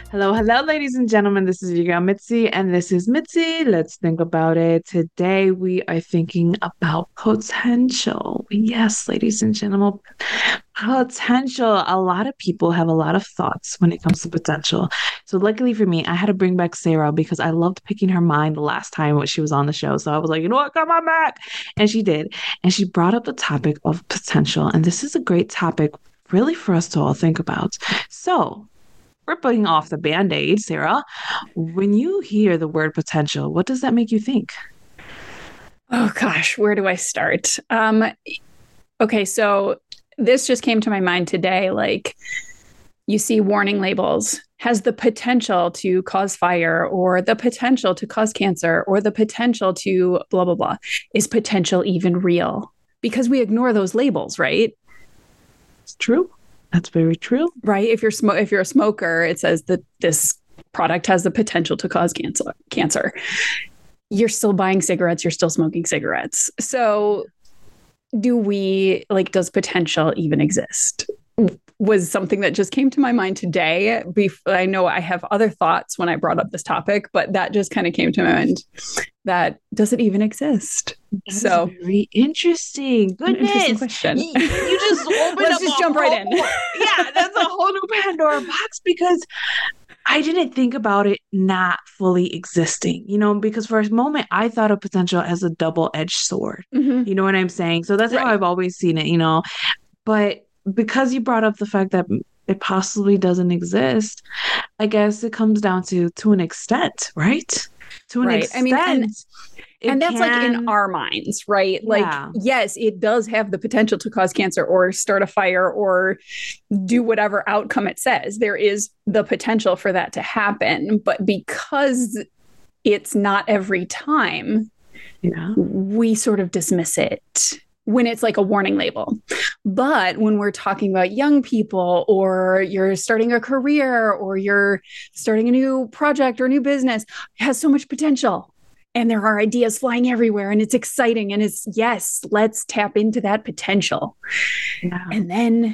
Hello, hello, ladies and gentlemen. This is your girl Mitzi, and this is Mitzi. Let's think about it. Today, we are thinking about potential. Yes, ladies and gentlemen, potential. A lot of people have a lot of thoughts when it comes to potential. So, luckily for me, I had to bring back Sarah because I loved picking her mind the last time when she was on the show. So, I was like, you know what, come on back. And she did. And she brought up the topic of potential. And this is a great topic, really, for us to all think about. So, ripping off the band-aid, Sarah, when you hear the word potential, what does that make you think? Oh gosh, where do I start? Okay, so this just came to my mind today. Like, you see warning labels has the potential to cause fire, or the potential to cause cancer, or the potential to blah blah blah. Is potential even real? Because we ignore those labels, right? It's true. That's very true. Right. If you're a smoker, it says that this product has the potential to cause cancer. You're still buying cigarettes, you're still smoking cigarettes. So do we like, does potential even exist? Was something that just came to my mind today. I know I have other thoughts when I brought up this topic, but that just kind of came to my mind. That does it even exist? That is very interesting. An interesting Goodness. question. You just opened Let's up just a jump right in. yeah, that's a whole new Pandora box because I didn't think about it not fully existing, because for a moment I thought of potential as a double-edged sword. Mm-hmm. You know what I'm saying? So that's how Right. I've always seen it. But because you brought up the fact that it possibly doesn't exist, I guess it comes down to an extent, right? To an Right. I mean, and extent, it and that's like in can, our minds, right? Like, yeah. yes, it does have the potential to cause cancer or start a fire or do whatever outcome it says. There is the potential for that to happen. But because it's not every time, Yeah. we sort of dismiss it when it's like a warning label. But when we're talking about young people, or you're starting a career, or you're starting a new project or new business, it has so much potential. And there are ideas flying everywhere, and it's exciting. And it's, yes, let's tap into that potential. Yeah. And then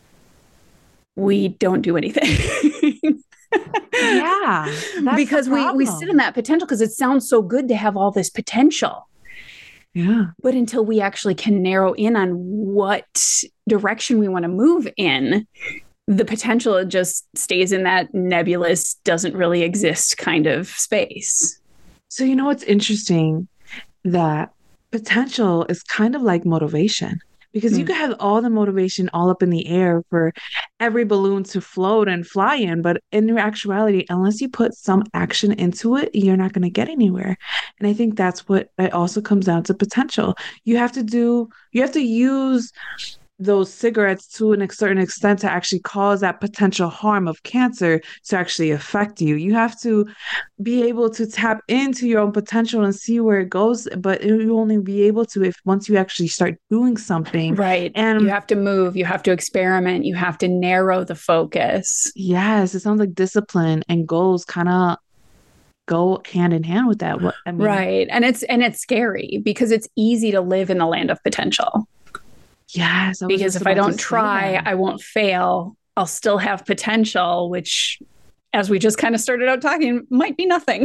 we don't do anything. Yeah. That's the Because we sit in problem. that potential because it sounds so good to have all this potential. Yeah. But until we actually can narrow in on what direction we want to move in, the potential just stays in that nebulous, doesn't really exist kind of space. So, what's interesting? That potential is kind of like motivation because you Mm. could have all the motivation all up in the air for every balloon to float and fly in, but in actuality, unless you put some action into it, you're not going to get anywhere. And I think that's what it also comes down to potential. You have to use those cigarettes to a certain extent to actually cause that potential harm of cancer to actually affect you. You have to be able to tap into your own potential and see where it goes, but you only be able to if once you actually start doing something. Right. You And have to move, you have to experiment, you have to narrow the focus. yes, it sounds like discipline and goals kind of go hand in hand with that. What I mean, Right. And it's scary because it's easy to live in the land of potential. yes, I was Because just if I about to don't say try, that. I won't fail. I'll still have potential, which, as we just kind of started out talking, might be nothing.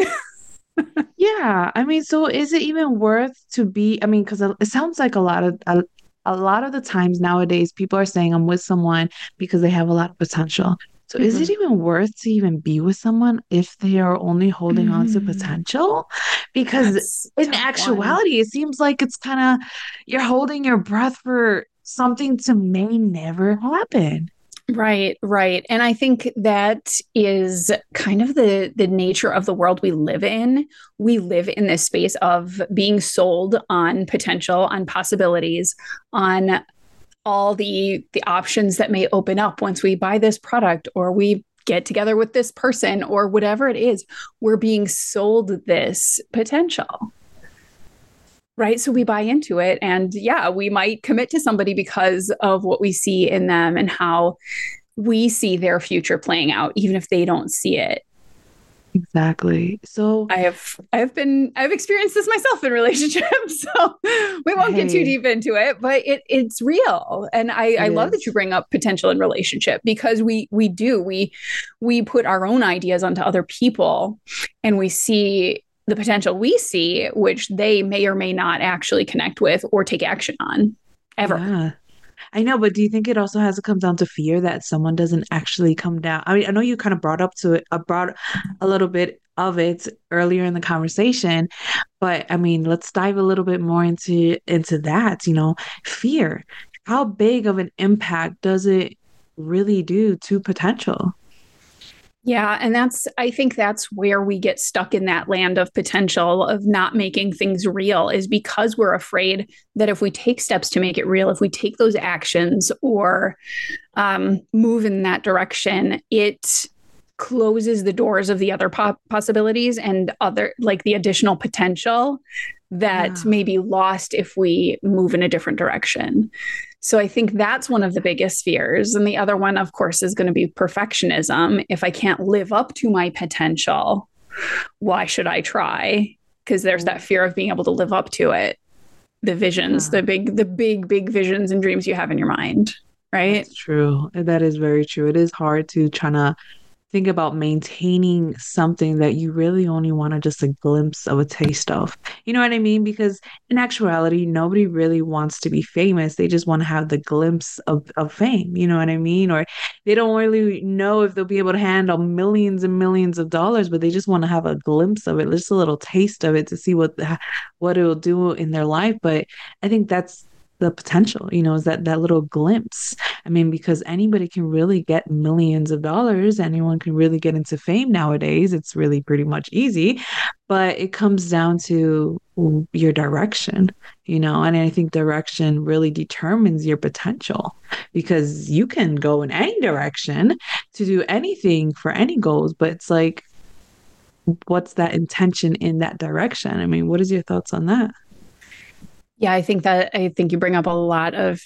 Yeah, I mean, so is it even worth to be? I mean, because it sounds like a lot of the times nowadays people are saying I'm with someone because they have a lot of potential. So is it Mhm. even worth to even be with someone if they are only holding on to Mm, potential? Because that's a in tough one. actuality, it seems like it's kind of you're holding your breath for something to may never happen. Right, right. And I think that is kind of the nature of the world we live in. We live in this space of being sold on potential, on possibilities, on all the options that may open up once we buy this product, or we get together with this person, or whatever it is. We're being sold this potential. Right. So we buy into it. And yeah, we might commit to somebody because of what we see in them and how we see their future playing out, even if they don't see it. Exactly. So, I've experienced this myself in relationships, so we won't get too hey, deep into it, but it's real. And I it love that you is. bring up potential in relationship because we put our own ideas onto other people and we see the potential we see, which they may or may not actually connect with or take action on ever. Yeah. I know, but do you think it also has to come down to fear that someone doesn't actually come down? I mean, I know you kind of brought up to it, brought a little bit of it earlier in the conversation, but I mean, let's dive a little bit more into that, fear. How big of an impact does it really do to potential? Yeah, and I think that's where we get stuck in that land of potential of not making things real is because we're afraid that if we take steps to make it real, if we take those actions or move in that direction, it closes the doors of the other possibilities and other like the additional potential that Yeah. may be lost if we move in a different direction. So I think that's one of the biggest fears. And the other one, of course, is going to be perfectionism. If I can't live up to my potential, why should I try? Because there's that fear of being able to live up to it. The visions, Yeah. big visions and dreams you have in your mind, right? That's true. That is very true. It is hard to try to think about maintaining something that you really only want to just a glimpse of a taste of. You know what I mean? Because in actuality, nobody really wants to be famous. They just want to have the glimpse of fame. You know what I mean? Or they don't really know if they'll be able to handle millions and millions of dollars, but they just want to have a glimpse of it, just a little taste of it to see what it will do in their life. But I think that's the potential, is that little glimpse. I mean, because anybody can really get millions of dollars, anyone can really get into fame nowadays. It's really pretty much easy, but it comes down to your direction, and I think direction really determines your potential because you can go in any direction to do anything for any goals, but it's like, what's that intention in that direction? I mean, what is your thoughts on that? Yeah, I think you bring up a lot of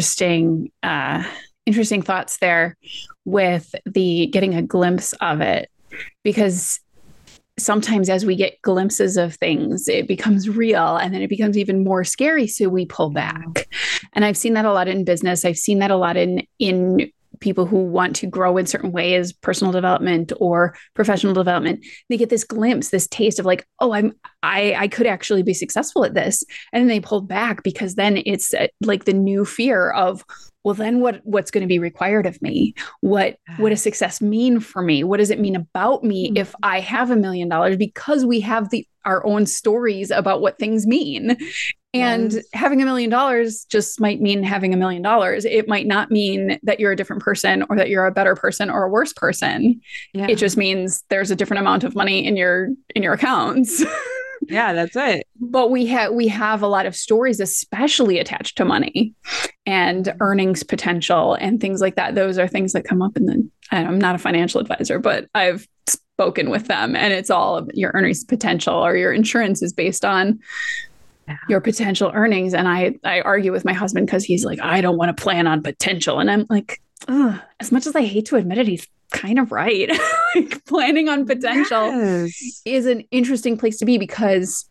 interesting thoughts there with the getting a glimpse of it because sometimes as we get glimpses of things it becomes real and then it becomes even more scary so we pull Yeah. back. And I've seen that a lot in business. I've seen that a lot in people who want to grow in certain ways, personal development or professional development. They get this glimpse, this taste of like, oh, I could actually be successful at this. And then they pull back because then it's like the new fear of, well, then what's going to be required of me? What does success mean for me? What does it mean about me if I have $1 million? Because we have our own stories about what things mean. And Yes. having $1 million just might mean having $1 million. It might not mean that you're a different person or that you're a better person or a worse person. It Yeah. just means there's a different amount of money in your accounts. Yeah, that's it. But we have a lot of stories, especially attached to money and earnings potential and things like that. Those are things that come up in the. I'm not a financial advisor, but I've spoken with them, and it's all your earnings potential or your insurance is based on Yeah. your potential earnings. And I argue with my husband because he's like, I don't want to plan on potential, and I'm like, as much as I hate to admit it, he's kind of right. Like planning on potential Yes. is an interesting place to be because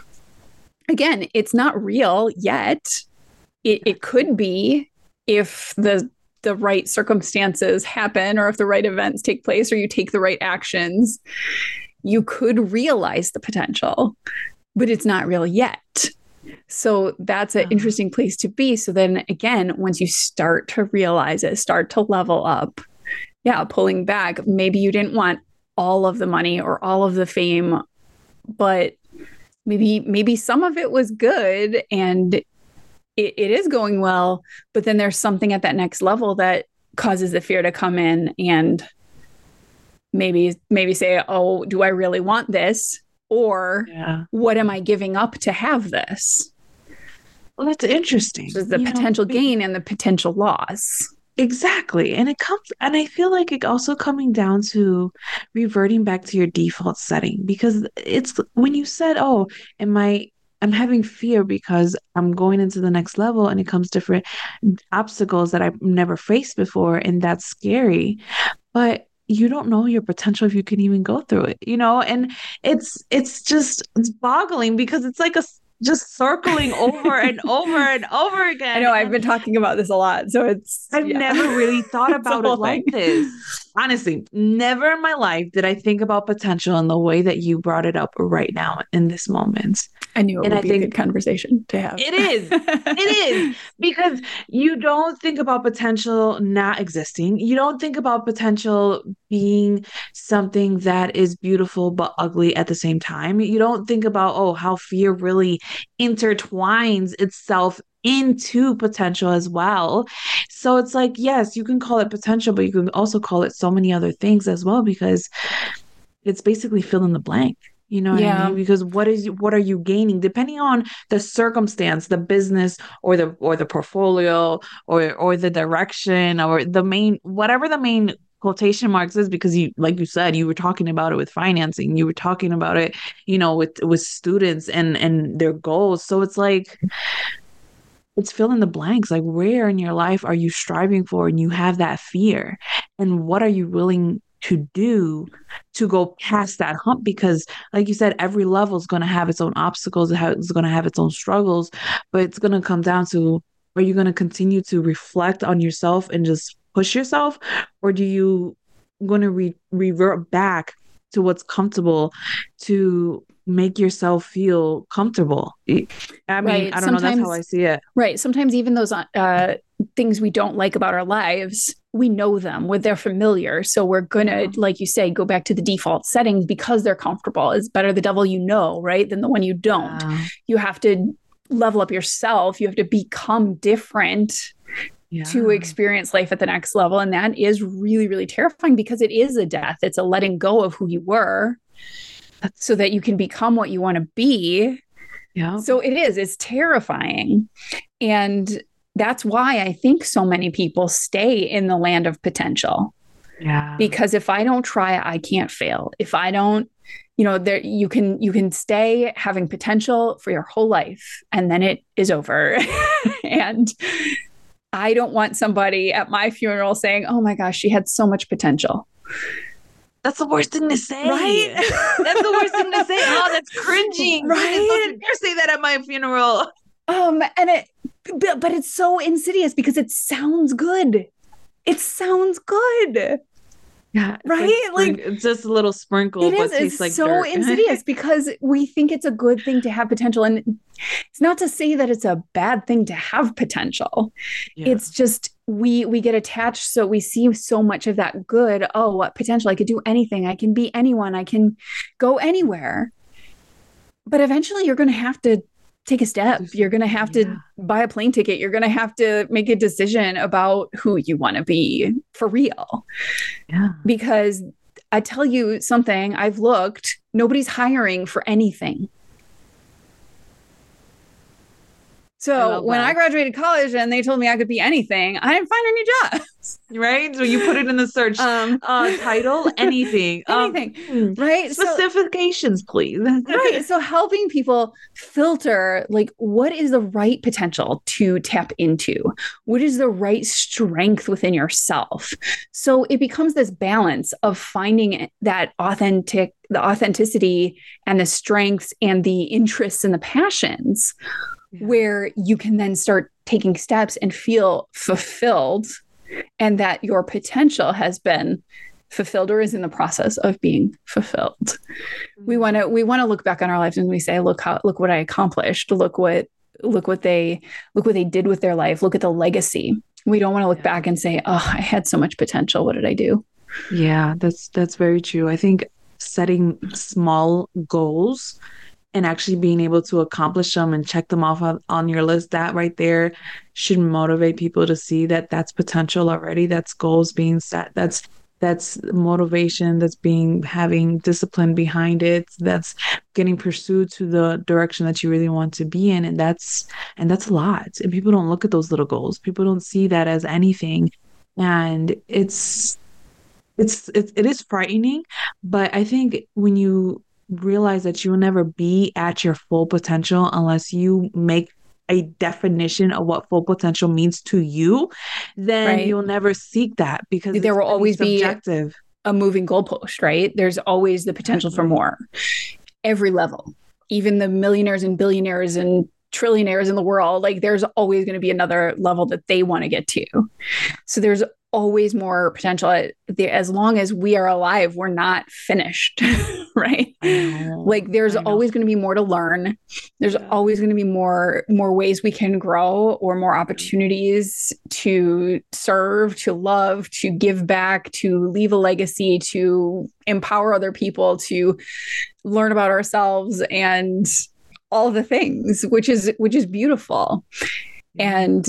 again, it's not real yet. It could be if the right circumstances happen or if the right events take place or you take the right actions, you could realize the potential, but it's not real yet. So that's an Uh, interesting place to be. So then again, once you start to realize it, start to level up, yeah, pulling back, maybe you didn't want all of the money or all of the fame, but maybe some of it was good and it is going well, but then there's something at that next level that causes the fear to come in and maybe say, oh, do I really want this? Or yeah. what am I giving up to have this? Well, that's interesting. Which is the potential gain and the potential loss. Exactly. And I feel like it also coming down to reverting back to your default setting because it's when you said, oh, I'm having fear because I'm going into the next level and it comes different obstacles that I've never faced before, and that's scary. But you don't know your potential if you can even go through it, and it's boggling because it's like just circling over and over and over again. I know I've been talking about this a lot, so I've never really thought about it like thing. this. Honestly, never in my life did I think about potential in the way that you brought it up right now in this moment. I knew it would be a good conversation to have. It is. It is. Because you don't think about potential not existing. You don't think about potential being something that is beautiful but ugly at the same time. You don't think about, how fear really intertwines itself into potential as well. So it's like, yes, you can call it potential, but you can also call it so many other things as well, because it's basically fill in the blank. You know what I mean? Because what are you gaining depending on the circumstance, the business or the portfolio or the direction or whatever the main quotation marks is, because like you said, you were talking about it with financing, you were talking about it, with students and their goals. So it's like, it's fill in the blanks. Like, where in your life are you striving for and you have that fear? And what are you willing to do to go past that hump? Because like you said, every level is going to have its own obstacles. It's going to have its own struggles, but it's going to come down to, are you going to continue to reflect on yourself and just push yourself? Or do you going to revert back to what's comfortable to make yourself feel comfortable? I mean, right. I don't know. That's how I see it. Right. Sometimes even those things we don't like about our lives, we know them, they're familiar. So we're going to, like you say, go back to the default settings because they're comfortable. It's better the devil you know, right, than the one you don't. You have to level up yourself. You have to become different to experience life at the next level. And that is really, really terrifying because it is a death. It's a letting go of who you were so that you can become what you want to be. Yeah. So it's terrifying. And that's why I think so many people stay in the land of potential. Yeah. Because if I don't try, I can't fail. If I don't, you can stay having potential for your whole life and then it is over. And I don't want somebody at my funeral saying, "Oh my gosh, she had so much potential." That's the worst thing to say. Right? That's the worst thing to say. Oh, that's cringing. Right? Don't you dare say that at my funeral. But it's so insidious because it sounds good. It sounds good. Yeah. Right? Like it's just a little sprinkle, it but is. tastes it's like so dirt. Insidious because we think it's a good thing to have potential. And it's not to say that it's a bad thing to have potential. Yeah. It's just we get attached. So we see so much of that good. Oh, what potential? I could do anything. I can be anyone. I can go anywhere. But eventually you're going to have to take a step. You're going to have to buy a plane ticket. You're going to have to make a decision about who you want to be for real. Yeah. Because I tell you something, I've looked, nobody's hiring for anything. So when I graduated college and they told me I could be anything, I didn't find any jobs. Right? So you put it in the search title, anything. Anything. Right? Specifications, please. Right. So helping people filter, like, what is the right potential to tap into? What is the right strength within yourself? So it becomes this balance of finding that the authenticity and the strengths and the interests and the passions. Yeah. Where you can then start taking steps and feel fulfilled and that your potential has been fulfilled or is in the process of being fulfilled. Mm-hmm. We want to look back on our lives and we say, look what I accomplished. Look what they did with their life. Look at the legacy. We don't want to look back and say, oh, I had so much potential. What did I do? Yeah, that's very true. I think setting small goals and actually being able to accomplish them and check them off on your list, that right there should motivate people to see that that's potential already. That's goals being set. That's motivation. That's having discipline behind it. That's getting pursued to the direction that you really want to be in. And that's a lot. And people don't look at those little goals. People don't see that as anything. And it is frightening. But I think when you realize that you'll never be at your full potential unless you make a definition of what full potential means to you, then you'll never seek that because there will always be subjective. a moving goalpost, right? There's always the potential for more. Every level, even the millionaires and billionaires and trillionaires in the world, like there's always going to be another level that they want to get to. So there's always more potential. As long as we are alive, we're not finished, right? Like there's always going to be more to learn. There's always going to be more ways we can grow, or more opportunities to serve, to love, to give back, to leave a legacy, to empower other people, to learn about ourselves and all the things, which is beautiful. And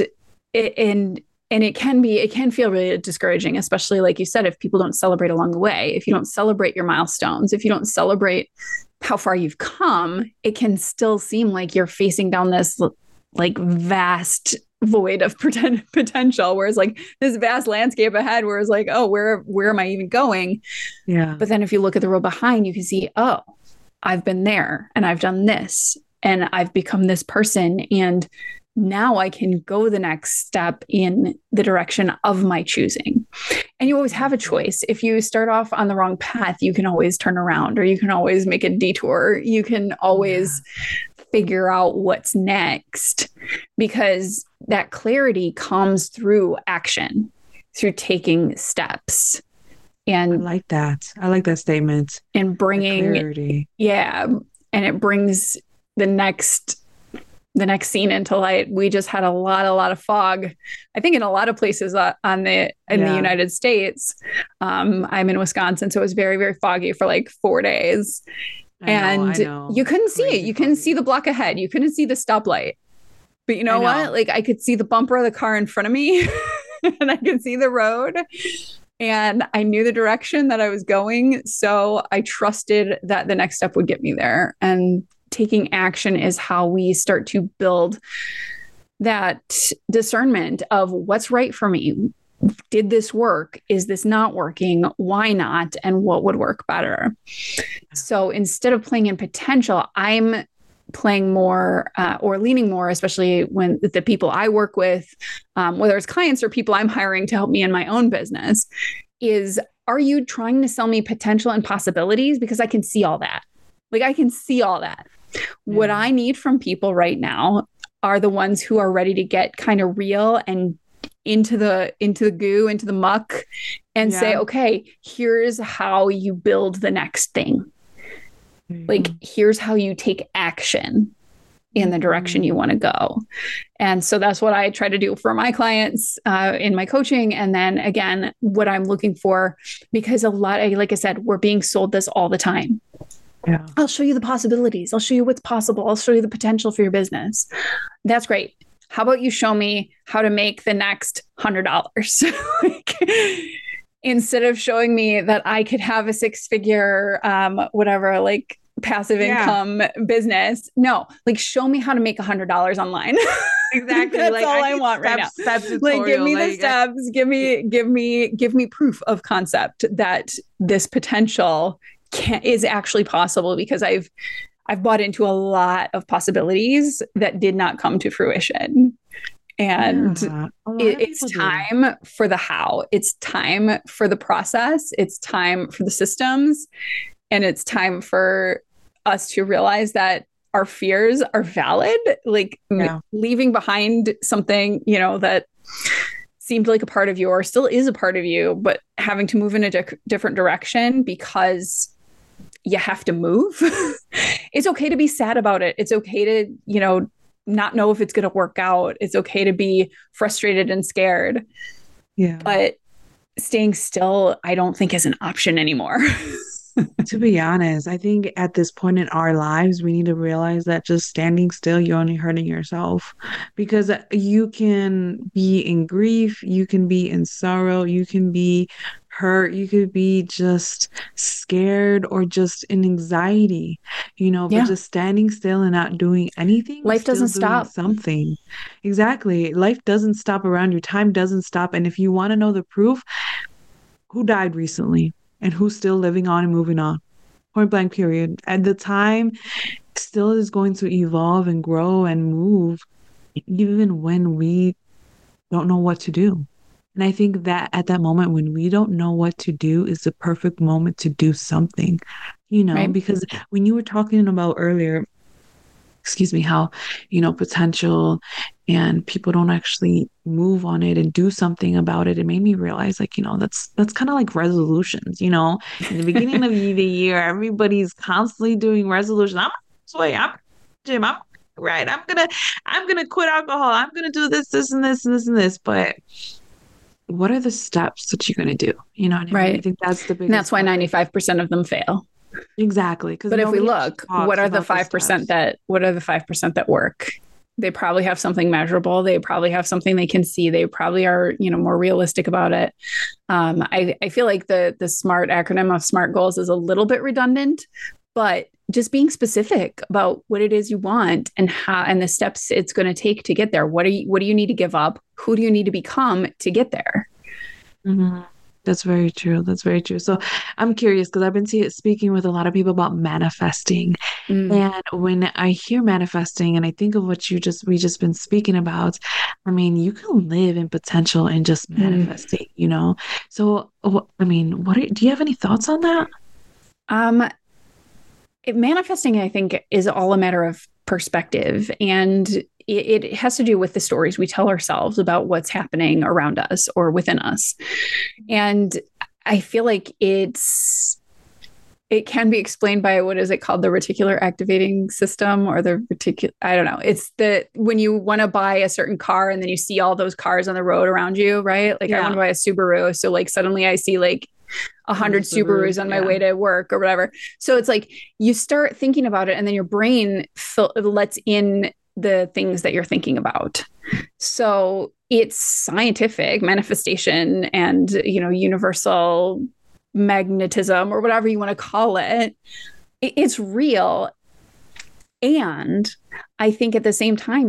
it can feel really discouraging, especially like you said, if people don't celebrate along the way, if you don't celebrate your milestones, if you don't celebrate how far you've come, it can still seem like you're facing down this like vast void of potential, where it's like this vast landscape ahead, where it's like, oh, where am I even going? Yeah. But then if you look at the road behind, you can see, oh, I've been there and I've done this and I've become this person. And now I can go the next step in the direction of my choosing. And you always have a choice. If you start off on the wrong path, you can always turn around, or you can always make a detour. You can always figure out what's next, because that clarity comes through action, through taking steps. And I like that statement. And bringing clarity. Yeah. And it brings the next scene into light. We just had a lot of fog, I think, in a lot of places in the United States. I'm in Wisconsin, so it was very, very foggy for like 4 days. I know. You couldn't see it. You couldn't see the block ahead. You couldn't see the stoplight. But you know what? Like I could see the bumper of the car in front of me and I could see the road. And I knew the direction that I was going. So I trusted that the next step would get me there. And taking action is how we start to build that discernment of what's right for me. Did this work? Is this not working? Why not? And what would work better? So instead of playing in potential, I'm playing more or leaning more, especially when the people I work with, whether it's clients or people I'm hiring to help me in my own business, is, are you trying to sell me potential and possibilities? Because I can see all that. Like I can see all that. Yeah. What I need from people right now are the ones who are ready to get kind of real and into the goo, into the muck, and say, okay, here's how you build the next thing. Like, here's how you take action in the direction you want to go. And so that's what I try to do for my clients in my coaching. And then again, what I'm looking for, because like I said, we're being sold this all the time. Yeah. I'll show you the possibilities. I'll show you what's possible. I'll show you the potential for your business. That's great. How about you show me how to make the next $100? Like, instead of showing me that I could have a 6-figure, like passive income business. No, like show me how to make $100 online. Exactly. That's like, all I want right now. Like, give me the steps. Give me proof of concept that this potential is actually possible, because I've bought into a lot of possibilities that did not come to fruition. And it's time for the how. It's time for the process. It's time for the systems. And it's time for us to realize that our fears are valid. Like leaving behind something, that seemed like a part of you, or still is a part of you, but having to move in a different direction because you have to move. It's okay to be sad about it. It's okay to, not know if it's going to work out. It's okay to be frustrated and scared. Yeah. But staying still, I don't think is an option anymore. To be honest, I think at this point in our lives, we need to realize that just standing still, you're only hurting yourself, because you can be in grief, you can be in sorrow, you can be hurt, you could be just scared or just in anxiety, but just standing still and not doing anything. Life doesn't stop. Something. Exactly. Life doesn't stop around you. Time doesn't stop. And if you want to know the proof, who died recently? And who's still living on and moving on? Point blank, period. At the time, still is going to evolve and grow and move, even when we don't know what to do. And I think that at that moment when we don't know what to do is the perfect moment to do something, Right. because when you were talking about earlier, excuse me, how, potential and people don't actually move on it and do something about it. It made me realize, like, that's kind of like resolutions, in the beginning of the year, everybody's constantly doing resolutions. I'm this way, I'm Jim, I'm right. I'm gonna quit alcohol. I'm gonna do this, this, and this, and this, and this. But what are the steps that you're gonna do? You know what I mean? I Right. think that's the And that's biggest why part. 95% of them fail. Exactly. Because But if we nobody actually look, talks about the steps. what are the 5% that work? They probably have something measurable. They probably have something they can see. They probably are, more realistic about it. I feel like the SMART acronym of SMART goals is a little bit redundant, but just being specific about what it is you want and how and the steps it's going to take to get there. What do you need to give up? Who do you need to become to get there? Mhm. That's very true. That's very true. So I'm curious because I've been speaking with a lot of people about manifesting. Mm, And when I hear manifesting and I think of what we just been speaking about, I mean, you can live in potential and just mm. manifesting. So, I mean, do you have any thoughts on that? Um, Manifesting, I think, is all a matter of perspective. And it has to do with the stories we tell ourselves about what's happening around us or within us. And I feel like it can be explained by what is it called, the reticular activating system or the reticular, I don't know. It's the when you want to buy a certain car and then you see all those cars on the road around you, right? Like I want Yeah. to buy a Subaru. So like suddenly I see like 100 Those Subarus, Subarus on my yeah. way to work or whatever. So it's like you start thinking about it and then your brain lets in the things that you're thinking about. So it's scientific manifestation and, universal magnetism or whatever you want to call it. It's real. And I think at the same time,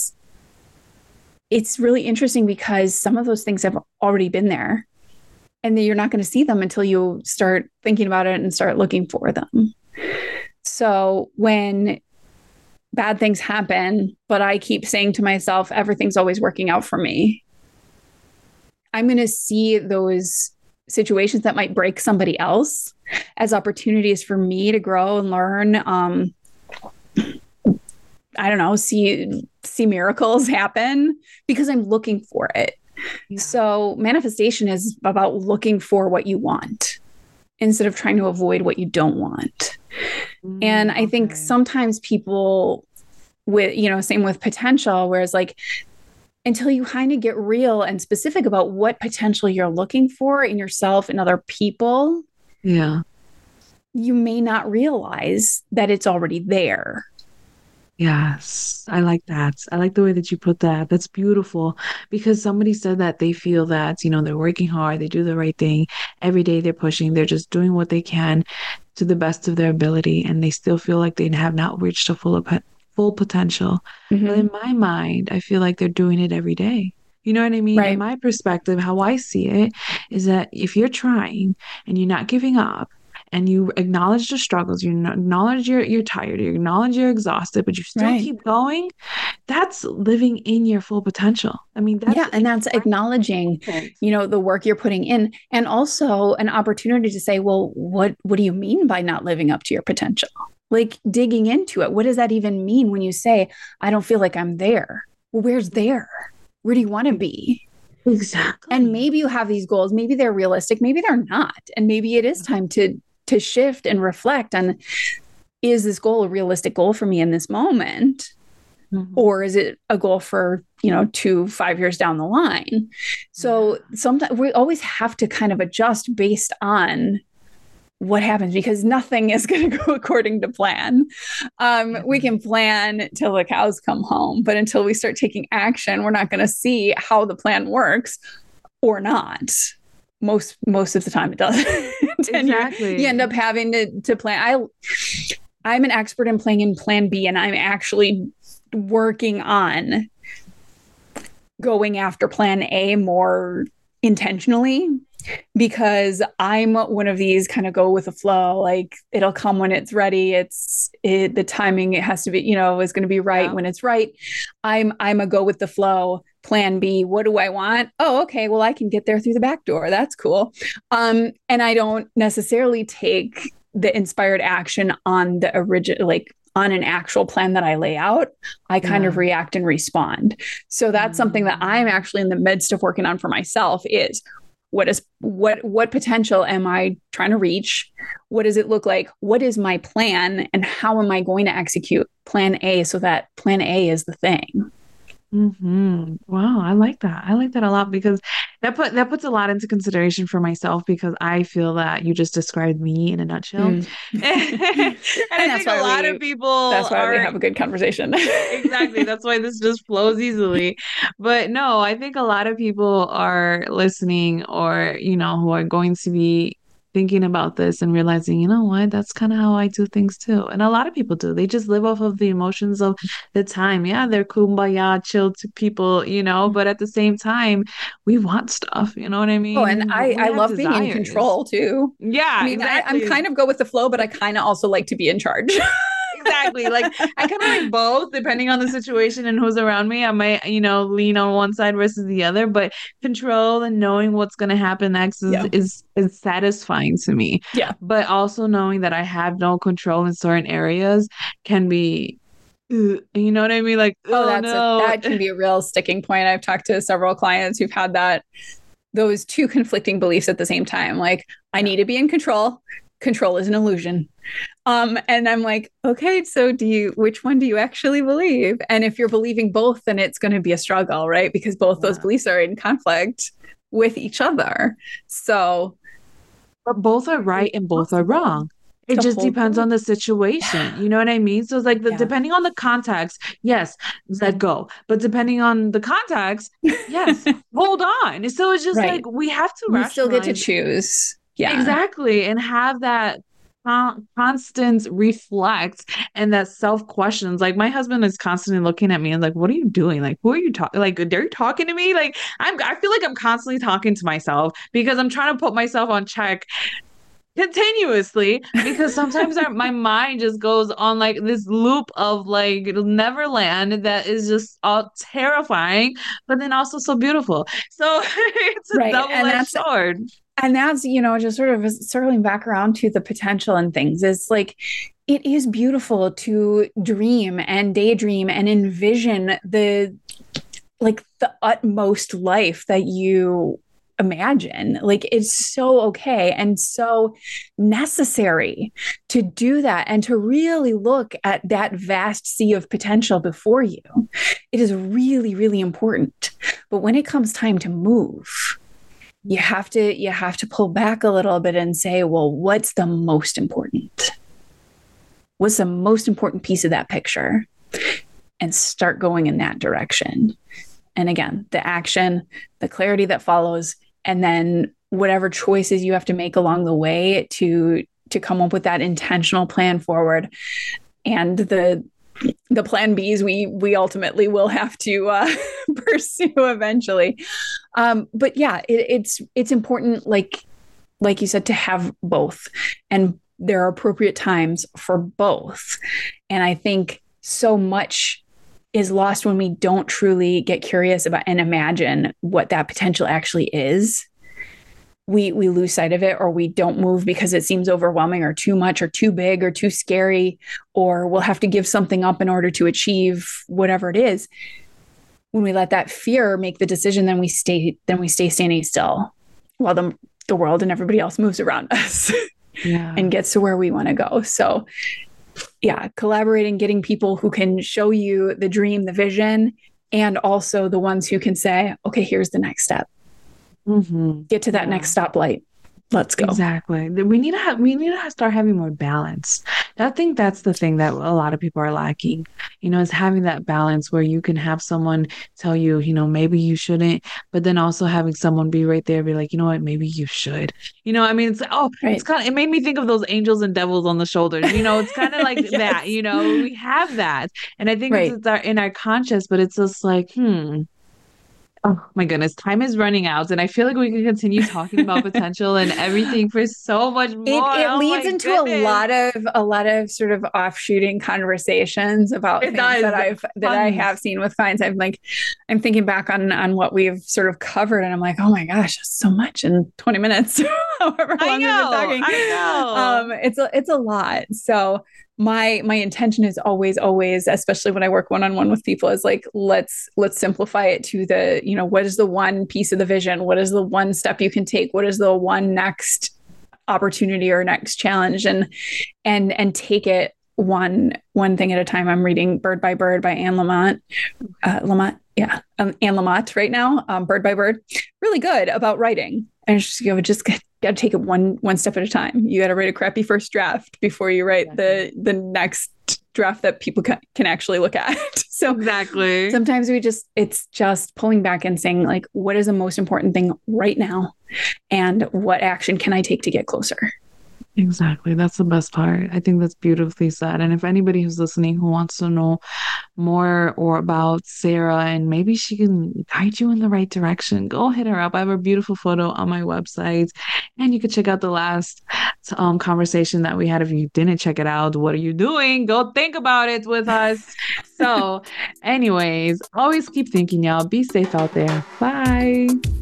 it's really interesting because some of those things have already been there and then you're not going to see them until you start thinking about it and start looking for them. So when bad things happen, but I keep saying to myself, everything's always working out for me, I'm going to see those situations that might break somebody else as opportunities for me to grow and learn. I don't know, see miracles happen because I'm looking for it. Yeah. So manifestation is about looking for what you want instead of trying to avoid what you don't want. And I think Okay. sometimes people same with potential, whereas like until you kind of get real and specific about what potential you're looking for in yourself and other people, Yeah. you may not realize that it's already there. Yes, I like that. I like the way that you put that. That's beautiful because somebody said that they feel that, they're working hard, they do the right thing. Every day they're pushing, they're just doing what they can to the best of their ability, and they still feel like they have not reached a full potential. But Mm-hmm. in my mind, I feel like they're doing it every day. You know what I mean? In Right. my perspective, how I see it is that if you're trying and you're not giving up, and you acknowledge the struggles, you acknowledge you're tired, you acknowledge you're exhausted, but you still Right. keep going, that's living in your full potential. I mean, that's Yeah. And that's acknowledging, it. the work you're putting in and also an opportunity to say, well, what do you mean by not living up to your potential? Like digging into it. What does that even mean when you say, I don't feel like I'm there? Well, where's there? Where do you want to be? And Exactly. maybe you have these goals, maybe they're realistic, maybe they're not. And maybe it is time to shift and reflect on, is this goal a realistic goal for me in this moment? Mhm. Or is it a goal for 2 5 years down the line? Yeah. So sometimes we always have to kind of adjust based on what happens because nothing is going to go according to plan. Yeah. We can plan till the cows come home, but until we start taking action, we're not going to see how the plan works or not. Most of the time it doesn't. And you end up Exactly. having to plan. I'm an expert in playing in plan B, and I'm actually working on going after plan A more intentionally because I'm one of these kind of go with the flow, like it'll come when it's ready. The timing, it has to be, is going to be right when it's right. I'm a go with the flow. Plan B, what do I want? Oh, okay, well, I can get there through the back door. That's cool. And I don't necessarily take the inspired action on the original, like on an actual plan that I lay out. I kind of react and respond. So that's something that I'm actually in the midst of working on for myself is what potential am I trying to reach? What does it look like? What is my plan? And how am I going to execute plan A so that plan A is the thing? Wow, I like that. I like that a lot because that puts a lot into consideration for myself because I feel that you just described me in a nutshell. And I think a lot of people that's why we have a good conversation. Exactly. That's why this just flows easily. But no, I think a lot of people are listening or, who are going to be thinking about this and realizing, you know what, that's kind of how I do things too. And a lot of people do. They just live off of the emotions of the time. Yeah, they're kumbaya, chill to people, but at the same time, we want stuff. You know what I mean? Oh, and I love being in control too. Yeah, I mean, exactly. I'm kind of go with the flow, but I kind of also like to be in charge. Exactly. Like I kind of like both depending on the situation and who's around me. I might, lean on one side versus the other, but control and knowing what's going to happen next is satisfying to me. Yeah. But also knowing that I have no control in certain areas can be, you know what I mean? Like, that can be a real sticking point. I've talked to several clients who've had those two conflicting beliefs at the same time. Like, I need to be in control. Control is an illusion. And I'm like, okay, so which one do you actually believe? And if you're believing both, then it's going to be a struggle, right? Because both those beliefs are in conflict with each other. So, but both are right and both are wrong. It just depends on the situation. You know what I mean? So it's like depending on the context, yes, let go. But depending on the context, yes, hold on. So it's just like we have to rationalize. Still get to choose. Yeah, exactly. And have that constant reflect and that self questions. Like my husband is constantly looking at me and like, what are you doing? Like, who are you talking? Like, they're talking to me. Like I feel like I'm constantly talking to myself because I'm trying to put myself on check continuously because sometimes my mind just goes on like this loop of like Neverland that is just all terrifying, but then also so beautiful. So it's a double-edged sword. And that's, just sort of circling back around to the potential and things. It's like, it is beautiful to dream and daydream and envision the utmost life that you imagine. Like, it's so okay and so necessary to do that and to really look at that vast sea of potential before you. It is really, really important. But when it comes time to move, you have to pull back a little bit and say, well, what's the most important? What's the most important piece of that picture? And start going in that direction. And again, the action, the clarity that follows, and then whatever choices you have to make along the way to come up with that intentional plan forward. And the plan Bs we ultimately will have to pursue eventually. But yeah, it's important, like you said, to have both, and there are appropriate times for both. And I think so much is lost when we don't truly get curious about and imagine what that potential actually is. We lose sight of it, or we don't move because it seems overwhelming or too much or too big or too scary, or we'll have to give something up in order to achieve whatever it is. When we let that fear make the decision, then we stay standing still while the world and everybody else moves around us and gets to where we want to go. So yeah, collaborating, getting people who can show you the dream, the vision, and also the ones who can say, okay, here's the next step. Get to that next stoplight. Let's go. Exactly. We need to start having more balance. I think that's the thing that a lot of people are lacking, is having that balance where you can have someone tell you, maybe you shouldn't, but then also having someone be right there, be like, you know what, maybe you should. It's it's kind of, it made me think of those angels and devils on the shoulders. It's kind of like that, we have that. And I think it's in our conscious, but it's just like, Oh my goodness, time is running out, and I feel like we can continue talking about potential and everything for so much more. It Oh leads my into goodness. a lot of sort of offshooting conversations about It things does. that I have Tons. seen with clients. I'm thinking back on what we've sort of covered, and I'm like, oh my gosh, that's so much in 20 minutes, however I long we've been know. talking. I know. It's a lot. So my intention is always, especially when I work one-on-one with people, is like, let's simplify it to the, what is the one piece of the vision? What is the one step you can take? What is the one next opportunity or next challenge? And take it one thing at a time. I'm reading Bird by Bird by Anne Lamott. Anne Lamott right now, Bird by Bird, really good about writing. And just got to take it one step at a time. You got to write a crappy first draft before you write the next draft that people can actually look at. So Exactly. sometimes it's just pulling back and saying, like, what is the most important thing right now, and what action can I take to get closer? Exactly. That's the best part. I think that's beautifully said. And if anybody who's listening who wants to know more or about Sarah and maybe she can guide you in the right direction, go hit her up. I have a beautiful photo on my website, and you can check out the last conversation that we had. If you didn't check it out, what are you doing? Go think about it with us. So, anyways, always keep thinking, y'all. Be safe out there. Bye.